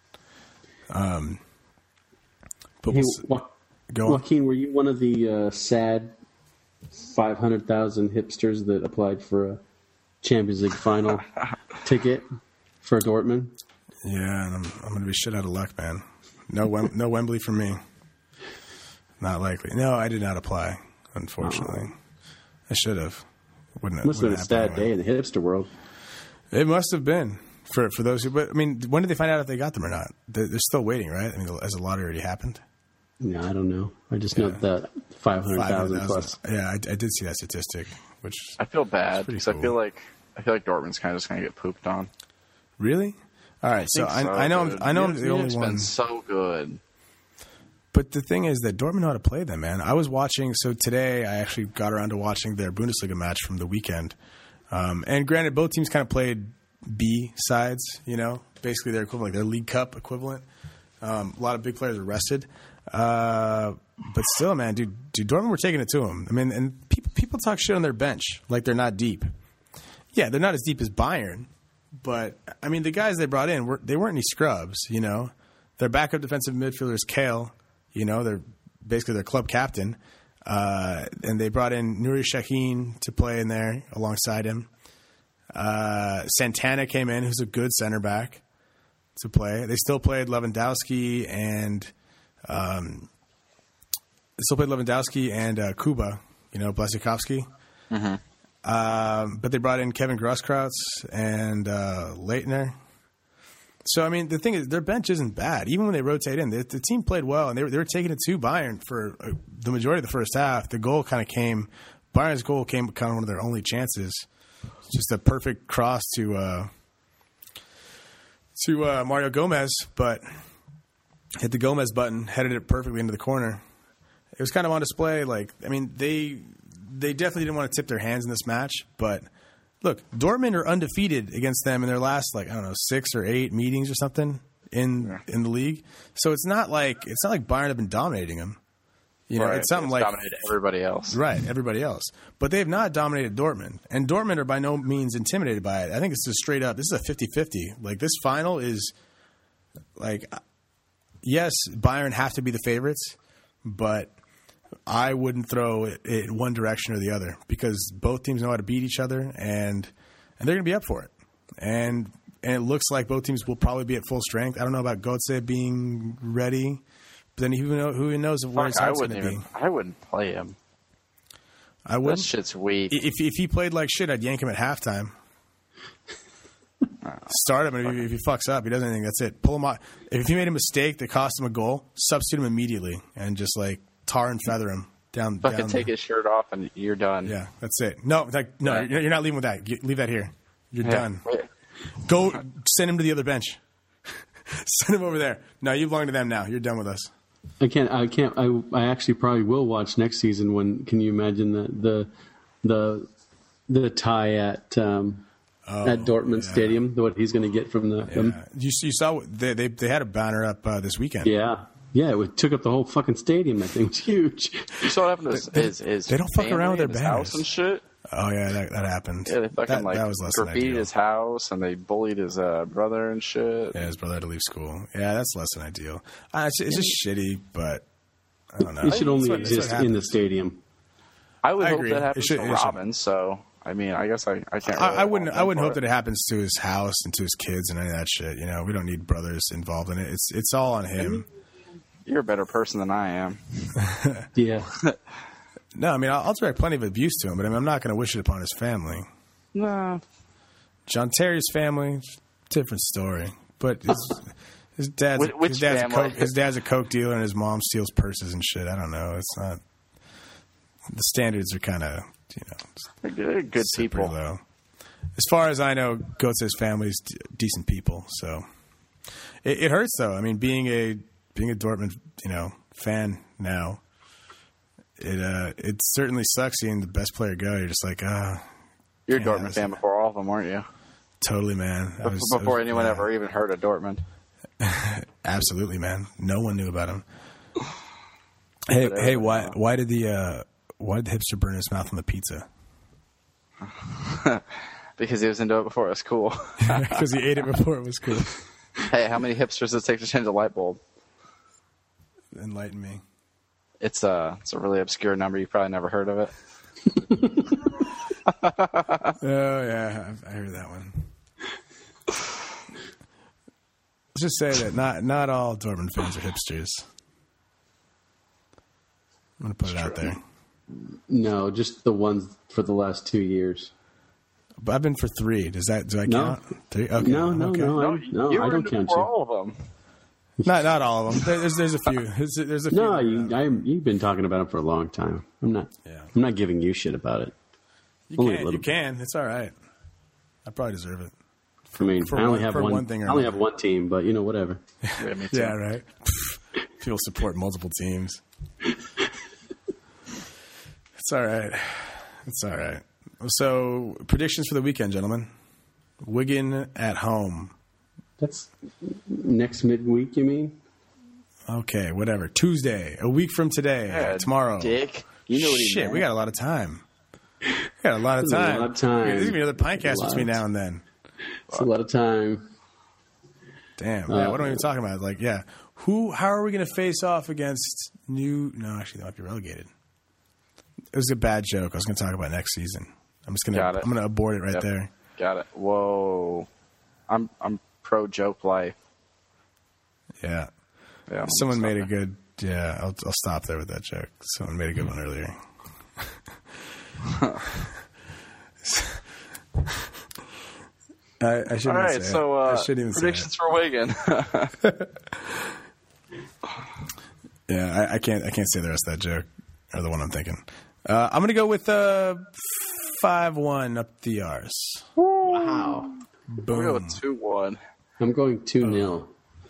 Um, but Hey, we'll, s- Wa- go on. Joaquin, were you one of the uh, sad five hundred thousand hipsters that applied for a Champions League final ticket for Dortmund? Yeah, and I'm, I'm going to be shit out of luck, man. No, Wem- no Wembley for me. Not likely. No, I did not apply. Unfortunately, I should have. Wouldn't have. Must have been a wouldn't have sad day in the hipster world. It must have been for for those who. But I mean, when did they find out if they got them or not? They're, they're still waiting, right? I mean, as the lottery already happened. Yeah, I don't know. I just know that five hundred thousand plus. Yeah, I, I did see that statistic. Which I feel bad pretty because I cool. feel like I feel like Dortmund's kind of just gonna get pooped on. really. All right, so I, I know I'm, I know I'm the only Munich's one. been so good. But the thing is that Dortmund know how to play them, man. I was watching, so today I actually got around to watching their Bundesliga match from the weekend. Um, and granted, both teams kind of played B sides, you know, basically their equivalent, like their League Cup equivalent. Um, a lot of big players are rested. Uh, but still, man, dude, dude, Dortmund were taking it to them. I mean, and people, people talk shit on their bench like they're not deep. Yeah, they're not as deep as Bayern. But, I mean, the guys they brought in, were, they weren't any scrubs, you know. Their backup defensive midfielder is Kale. You know, they're basically their club captain. Uh, and they brought in Nuri Sahin to play in there alongside him. Uh, Santana came in, who's a good center back, to play. They still played Lewandowski and um, they still played Lewandowski and uh, Kuba, you know, Blaszczykowski. Mm-hmm. Um, but they brought in Kevin Grosskreutz and uh, Leitner. So, I mean, the thing is, their bench isn't bad. Even when they rotate in, the, the team played well, and they were, they were taking it to Bayern for uh, the majority of the first half. The goal kind of came, Bayern's goal came kind of one of their only chances. Just a perfect cross to uh, to uh, Mario Gomez, but hit the Gomez button, headed it perfectly into the corner. It was kind of on display. Like, I mean, they they definitely didn't want to tip their hands in this match, but look, Dortmund are undefeated against them in their last, like, I don't know, six or eight meetings or something in Yeah. in the league. So it's not like it's not like Bayern have been dominating them. You know, Right. it's something like dominated everybody else. right, everybody else. But they have not dominated Dortmund, and Dortmund are by no means intimidated by it. I think this is straight up. This is a fifty-fifty. Like, this final is like, yes, Bayern have to be the favorites, but I wouldn't throw it in one direction or the other because both teams know how to beat each other, and and they're going to be up for it. And and it looks like both teams will probably be at full strength. I don't know about Götze being ready, but then who know, who knows where his Fuck, I heart's going wouldn't to be. even. I wouldn't play him. I That wouldn't. shit's weak. If if he played like shit, I'd yank him at halftime. Start him, and if he, if he fucks up, he does anything. That's it. Pull him out. If he made a mistake that cost him a goal, substitute him immediately and just like tar and feather him down. Fucking down take the, his shirt off and you're done. Yeah, that's it. No, like no, Yeah. you're, you're not leaving with that. Get- leave that here. You're Yeah. done. Wait. Go send him to the other bench. Send him over there. No, you belong to them now. You're done with us. I can't. I can't. I. I actually probably will watch next season. When can you imagine the the the the tie at um, at Dortmund yeah. Stadium? What he's going to get from the them? Yeah. You, you saw what- they, they they had a banner up uh, this weekend. Yeah, yeah. It would- took up the whole fucking stadium. That thing was huge. You saw what happened to his, They- his, his they don't fuck family around with their and his banners. house and shit. Oh yeah, that, that happened. Yeah, they fucking that, like that was less than graffitied ideal. his house and they bullied his uh, brother and shit. Yeah, his brother had to leave school. Yeah, that's less than ideal. Uh, it's, it's just shitty, but I don't know. It should only That's what- that's what exist in the happens. stadium. I would I hope agree. that It happens should- to it should. Robin. So I mean, I guess I, I can't. Really I, I wouldn't. fault I him wouldn't for hope it. that it happens to his house and to his kids and any of that shit. You know, we don't need brothers involved in it. It's it's all on him. You're a better person than I am. Yeah. No, I mean I'll, I'll direct plenty of abuse to him, but I mean, I'm not going to wish it upon his family. No. John Terry's family, different story. But his, his dad's Which- which his dad's a family? coke, his dad's a coke dealer, and his mom steals purses and shit. I don't know. It's not. The standards are kind of, you know, They're good, good super people. low. As far as I know, Goetze's family's d- decent people. So it, it hurts though. I mean, being a being a Dortmund, you know, fan now, it uh, it certainly sucks seeing the best player go. You're just like, ah, You're a Yeah, Dortmund that's- fan before all of them, weren't you? totally, man. I was- I Before was- anyone yeah. ever even heard of Dortmund. Absolutely, man. No one knew about him. Hey, But, uh, hey, why why did the uh, why did the hipster burn his mouth on the pizza? Because he was into it before it was cool. Because he ate it before it was cool. Hey, how many hipsters does it take to change a light bulb? Enlighten me. It's a, it's a really obscure number. You've probably never heard of it. Oh yeah, I, I heard that one. Let's just say that not not all Dortmund fans are hipsters. I'm gonna put it out there. No, just the ones for the last two years. But I've been for three. Does that do I No. count? Three? Okay. No, no, okay. no, I'm, no, you I were don't into count for you. all of them. Not not all of them. There- There's there's a few. There's, there's a few. No, you, I, you've been talking about it for a long time. I'm not. Yeah. I'm not giving you shit about it. You only a can. little You bit. can. It's all right. I probably deserve it. I mean, for I only one- have for one. one thing or I only another. have one team, but you know, whatever. Yeah, me too. Yeah, right. People support multiple teams. It's all right. It's all right. So, predictions for the weekend, gentlemen. Wigan at home. That's next midweek. You mean? Okay, whatever. Tuesday, a week from today, Yeah, tomorrow. Dick. You know what he Shit, meant. we got a lot of time. We got a lot of There's a time. lot of time. There's gonna be another pint cast A lot between of now and then. It's a lot of time. Damn. Uh, yeah, what am I even talking about? Like, yeah, who? How are we going to face off against new? No, actually, they might be relegated. It was a bad joke. I was going to talk about next season. I'm just going Got to. it. I'm going to abort it right Yep. there. Got it. Whoa. I'm I'm pro joke life. Yeah. Yeah, I'm Someone gonna made a stop good. Yeah, I'll, I'll stop there with that joke. Someone made a good one earlier. I, I shouldn't All even right, say so it. I uh, shouldn't even predictions say for Wigan. it. Yeah, I, I can't. I can't say the rest of that joke or the one I'm thinking. Uh, I'm gonna go with uh, five one up the arse. Wow. We'll go Boom. with two one. I'm going two nil.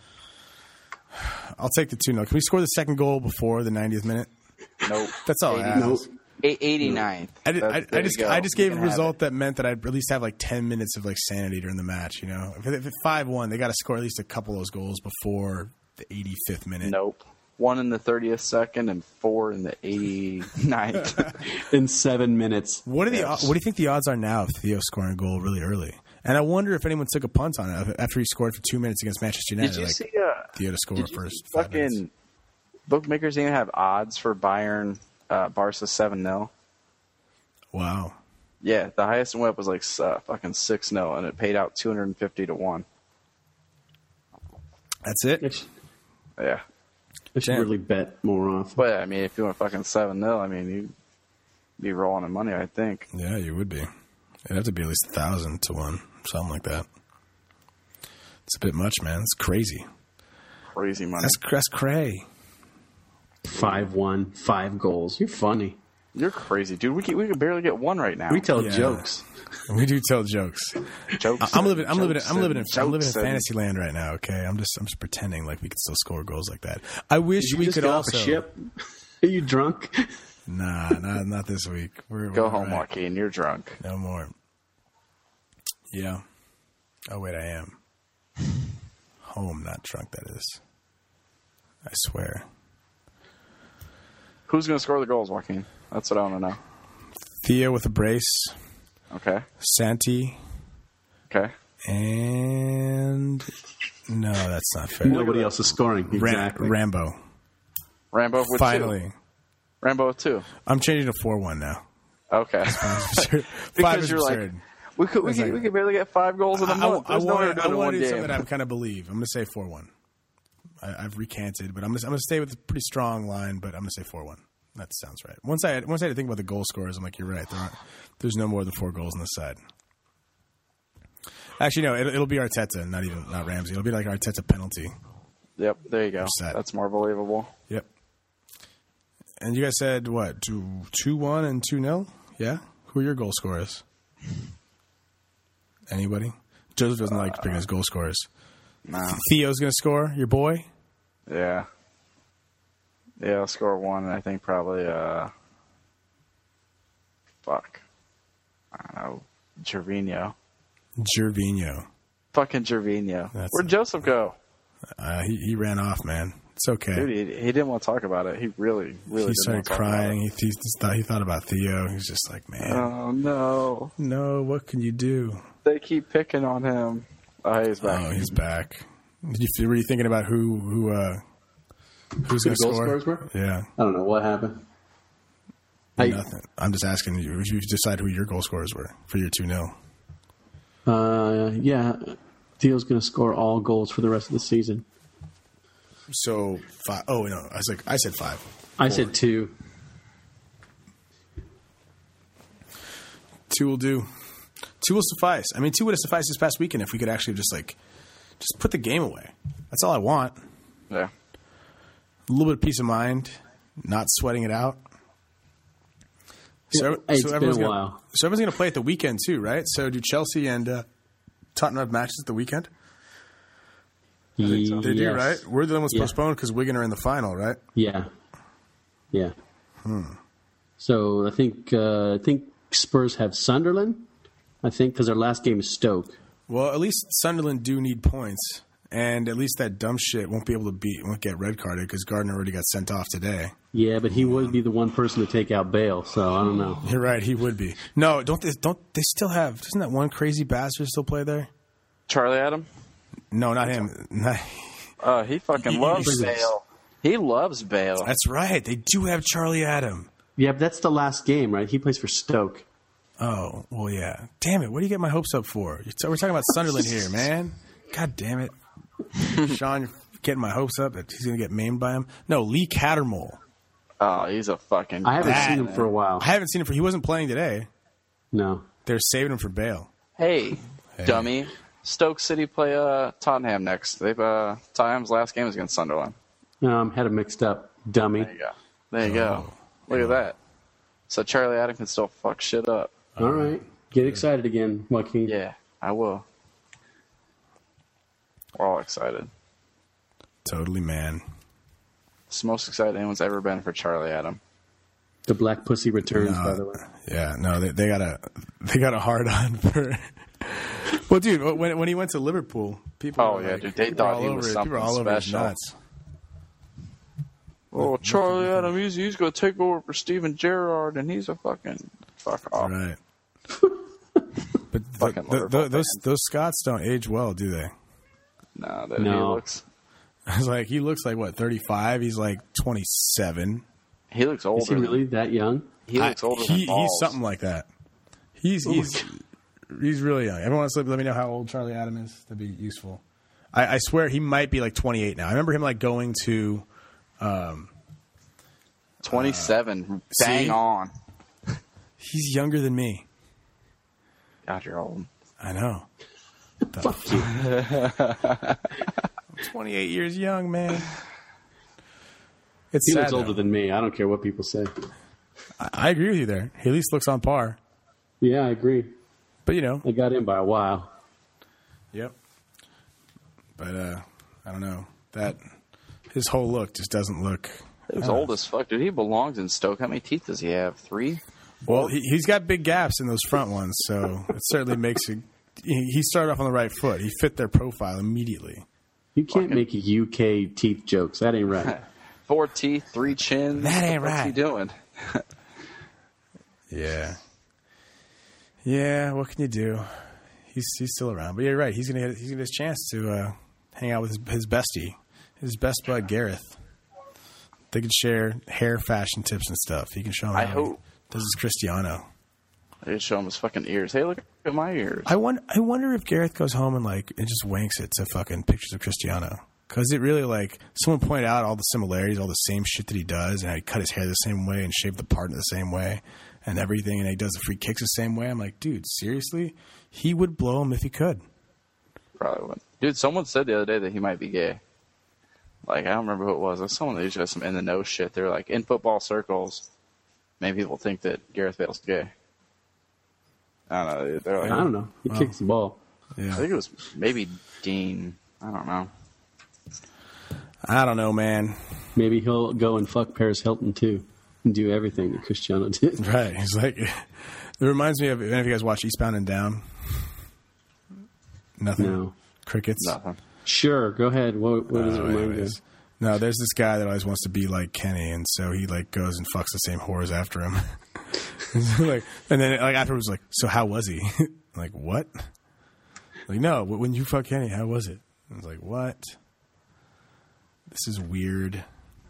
I'll take the two nil. Can we score the second goal before the ninetieth minute? Nope. That's all I ask. Nope. eighty-ninth. I, did, I, There I you just go. I just You gave a can have result it. that meant that I'd at least have like ten minutes of like sanity during the match. You know, if, if it's five one, they got to score at least a couple of those goals before the eighty-fifth minute. Nope. One in the thirtieth second and four in the eighty-ninth. In seven minutes. What are the Yes. What do you think the odds are now of Theo scoring a goal really early? And I wonder if anyone took a punt on it after he scored for two minutes against Manchester United. Did you like see uh, Theo to score did you first see five minutes. fucking bookmakers even have odds for Bayern uh, Barca seven nil? Wow. Yeah, the highest went up was like uh, fucking six nil, and it paid out two hundred fifty to one. That's it. I should, Yeah. I should Damn. really bet more often. But, I mean, if you went fucking seven nil, I mean, you'd be rolling in money, I think. Yeah, you would be. It'd have to be at least a thousand to one, something like that. It's a bit much, man. It's crazy. Crazy money. That's that's cray. Five one, five goals. You're funny. You're crazy, dude. We can, we can barely get one right now. We tell Yeah. jokes. We do tell jokes. Jokes. I'm living. I'm living. jokes I'm living in. and I'm living in jokes and- fantasy land right now. Okay, I'm just. I'm just pretending like we can still score goals like that. I wish Did you we just could get also. off a ship? Are you drunk? Nah, not not this week. We're Go we're home, all right. Joaquin. You're drunk. No more. Yeah. Oh wait, I am. Home, not drunk. That is. I swear. Who's going to score the goals, Joaquin? That's what I want to know. Theo with a brace. Okay. Santi. Okay. And no, that's not fair. Nobody else is scoring. Ra- Exactly. Rambo. Rambo with Finally. two. Rambo with two. I'm changing to four one now. Okay. Five Because is you're like, absurd. we could we It's could, like- we could barely get five goals in a I, month. I, There's no way we're want, I doing it in want one to do something game. that I kind of believe. I'm going to say four one. I've recanted, but I'm going to stay with a pretty strong line, but I'm going to say four one. That sounds right. Once I once I had to think about the goal scorers, I'm like, you're right. There aren't, there's no more than four goals on the side. Actually, no, it'll, it'll be Arteta, not even not Ramsey. It'll be like Arteta penalty. Yep, there you go. Set. That's more believable. Yep. And you guys said what? Two, two one and two nil. Yeah. Who are your goal scorers? Anybody? Joseph doesn't uh, like picking his goal scorers. No. Theo's gonna score. Your boy. Yeah. Yeah, I'll score one, and I think probably uh. Fuck. I don't know. Gervinho. Gervinho. Fucking Gervinho. That's Where'd a, Joseph go? Uh, he he ran off, man. It's okay. Dude, he, he didn't want to talk about it. He really, really. He didn't started want to talk crying. About it. He, he thought he thought about Theo. He was just like, man. Oh no. No, what can you do? They keep picking on him. Oh, he's back. Oh, he's back. Did you, were you thinking about who who uh, who's going to goal score? scorers were? Yeah. I don't know what happened. Nothing. I, I'm just asking you. You decide who your goal scorers were for your two nil. Uh, yeah, Theo's going to score all goals for the rest of the season. So five. Oh no, I was like, I said five. I Four. said two. Two will do. Two will suffice. I mean, two would have sufficed this past weekend if we could actually just like, just put the game away. That's all I want. Yeah. A little bit of peace of mind, not sweating it out. So, It's so been everyone's a gonna, while. So everyone's going to play at the weekend too, right? So do Chelsea and uh, Tottenham have matches at the weekend? I think so. They do, Yes. right? We're the ones Yeah. postponed because Wigan are in the final, right? Yeah, yeah. Hmm. So I think uh, I think Spurs have Sunderland. I think because their last game is Stoke. Well, at least Sunderland do need points, and at least that dumb shit won't be able to beat, won't get red carded because Gardner already got sent off today. Yeah, but he would be the one person to take out Bale. So I don't know. You're right, he would be. No, don't they? Don't they still have? Doesn't that one crazy bastard still play there? Charlie Adam? No, not him. Not, Oh, he fucking He- loves he- Bale. He loves Bale. that's right. They do have Charlie Adam. Yeah, but that's the last game, right? He plays for Stoke. Oh, well, yeah. Damn it. What do you get my hopes up for? You're t- we're talking about Sunderland here, man. God damn it. Sean, you're getting my hopes up that he's going to get maimed by him. No, Lee Cattermole. Oh, he's a fucking. I haven't That- seen him for a while. I haven't seen him for, he wasn't playing today. No. They're saving him for Bale. Hey, Hey. dummy. Stoke City play uh, Tottenham next. They've uh, Tottenham's last game was against Sunderland. No, I'm had him mixed up. Dummy. There you go. There you go. Oh. Look at that. So Charlie Adam can still fuck shit up. All right. Get excited again, Joaquin. Yeah, I will. We're all excited. Totally, man. It's the most excited anyone's ever been for Charlie Adam. The Black Pussy returns, No, by the way. Yeah, no, they, they got a they got a hard on for. Well, dude, when when he went to Liverpool, people. Oh, were yeah, like, dude, they people were thought all he over was it. People were something all over his special. nuts. Oh, Charlie Adam, he's, he's going to take over for Steven Gerrard, and he's a fucking fuck off. Right. But th- Fucking th- Liverpool th- those fans. those Scots don't age well, do they? No, that No. he looks I was like, he looks like what, thirty-five? He's like twenty-seven. he looks older. Is he really that young? He looks I- older he, than he's balls. something like that. He's he's he's really young. Everyone wants to let me know how old Charlie Adam is. That'd be useful. I, I swear he might be like twenty-eight now. I remember him like going to. Um, twenty-seven. see? Bang on. he's younger than me. God, you're old. I know. Fuck you. I'm twenty-eight years young, man. It's He sad, looks though. older than me. I don't care what people say. I, I agree with you there. He at least looks on par. Yeah, I agree. But you know, I got in by a while. yep. But uh, I don't know that his whole look just doesn't look. He was I don't old know. as fuck, dude. He belongs in Stoke. How many teeth does he have? Three? Well, he, he's got big gaps in those front ones, so it certainly makes it. He he started off on the right foot. He fit their profile immediately. You can't Fucking- make U K teeth jokes. That ain't right. Four teeth, three chins. That ain't What's he right. doing? Yeah. Yeah. What can you do? He's he's still around, but you're right. He's gonna get he's gonna get his chance to uh, hang out with his, his bestie, his best bud Gareth. They could share hair fashion tips and stuff. He can show him. I how he hope. does his Cristiano. They show him his fucking ears. Hey, look at my ears. I wonder. I wonder if Gareth goes home and like and just wanks it to fucking pictures of Cristiano. Because it really like someone pointed out all the similarities, all the same shit that he does, and how he cut his hair the same way and shaved the part in the same way and everything, and he does the free kicks the same way. I'm like, dude, seriously, he would blow him if he could. Probably wouldn't. Dude, someone said the other day that he might be gay. Like, I don't remember who it was. It was someone that usually has some in the know shit. They're like, in football circles, many people think that Gareth Bale's gay. I don't know. They're like, I don't know. He Wow. kicks the ball. Yeah. I think it was maybe Dean. I don't know. I don't know, man. Maybe he'll go and fuck Paris Hilton too, and do everything that Cristiano did. Right. He's like, it reminds me of, any of you guys watch Eastbound and Down? Nothing? No. Crickets? Nothing. Sure, go ahead. What, what does it Uh, remind you? anyways. No, there's this guy that always wants to be like Kenny, and so he like goes and fucks the same whores after him. like, and then like afterwards, like, so how was he? Like, what? Like, no, when you fuck Kenny, how was it? I was like, what? This is weird.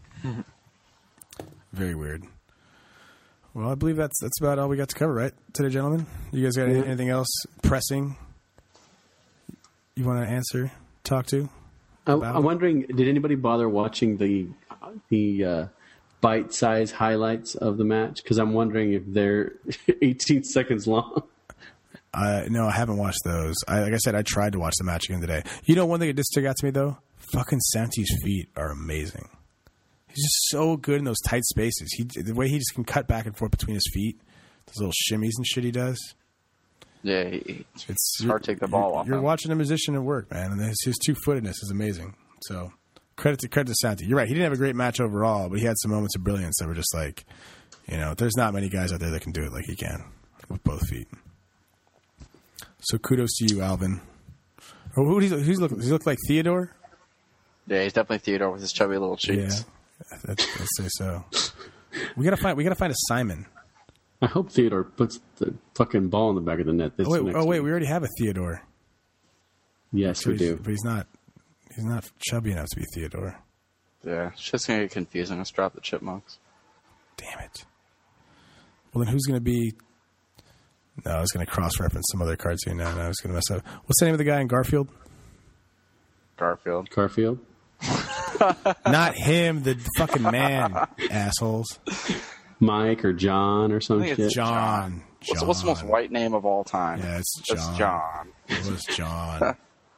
Very weird. Well, I believe that's that's about all we got to cover, right, today, gentlemen? You guys got any, anything else pressing you want to answer, talk to? I, I'm wondering, did anybody bother watching the the uh, bite-size highlights of the match? Because I'm wondering if they're eighteen seconds long. Uh, no, I haven't watched those. I, like I said, I tried to watch the match again today. You know, one thing that just stuck out to me, though? Fucking Santi's feet are amazing. He's just so good in those tight spaces. He The way he just can cut back and forth between his feet, those little shimmies and shit he does. Yeah, he, It's, it's hard to take the ball you're, off You're him. watching a musician at work, man, and his, his two-footedness is amazing. So credit to credit to Santi. You're right. He didn't have a great match overall, but he had some moments of brilliance that were just like, you know, there's not many guys out there that can do it like he can with both feet. So kudos to you, Alvin. Oh, who does he, who's look? Does he look like Theodore? Yeah, he's definitely Theodore with his chubby little cheeks. Yeah, let's, let's say so. We gotta find. We gotta find a Simon. I hope Theodore puts the fucking ball in the back of the net. This Oh wait, next oh wait, week. we already have a Theodore. Yes, So we he's- do. but he's not. He's not chubby enough to be Theodore. Yeah, it's just going to get confusing. Let's drop the chipmunks. Damn it. Well, then who's going to be... No, I was going to cross-reference some other cartoon. No, no, I was going to mess up. What's the name of the guy in Garfield? Garfield. Garfield. Not him, the fucking man, assholes. Mike or John or some I think shit. it's John. What's, John. what's the most white name of all time? Yeah, it's It's John. John. It was John.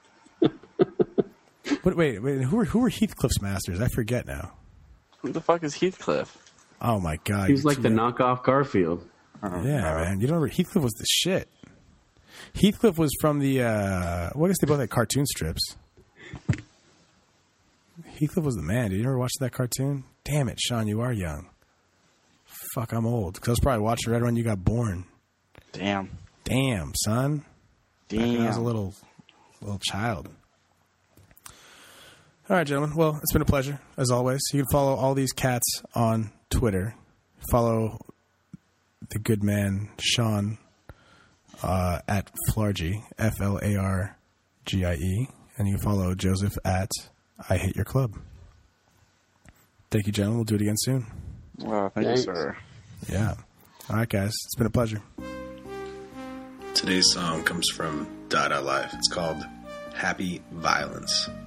But wait, wait, who were, who were Heathcliff's masters? I forget now. Who the fuck is Heathcliff? Oh, my God. He's you're like too the young. knockoff Garfield. I don't Yeah, know. man. You don't remember Heathcliff was the shit. Heathcliff was from the, uh, well, I guess they both had cartoon strips. Heathcliff was the man. Did you ever watch that cartoon? Damn it, Sean, you are young. Fuck, I'm old. Because I was probably watching right when you got born. Damn. Damn, son. Back when I was a Damn. little, little child. All right, gentlemen. Well, it's been a pleasure, as always. You can follow all these cats on Twitter. Follow the good man, Sean, uh, at Flargy, F L A R G I E. And you can follow Joseph at I Hate Your Club. Thank you, gentlemen. We'll do it again soon. Well, thank Thanks. you, sir. Yeah. All right, guys. It's been a pleasure. Today's song comes from Dada Life. It's called Happy Violence.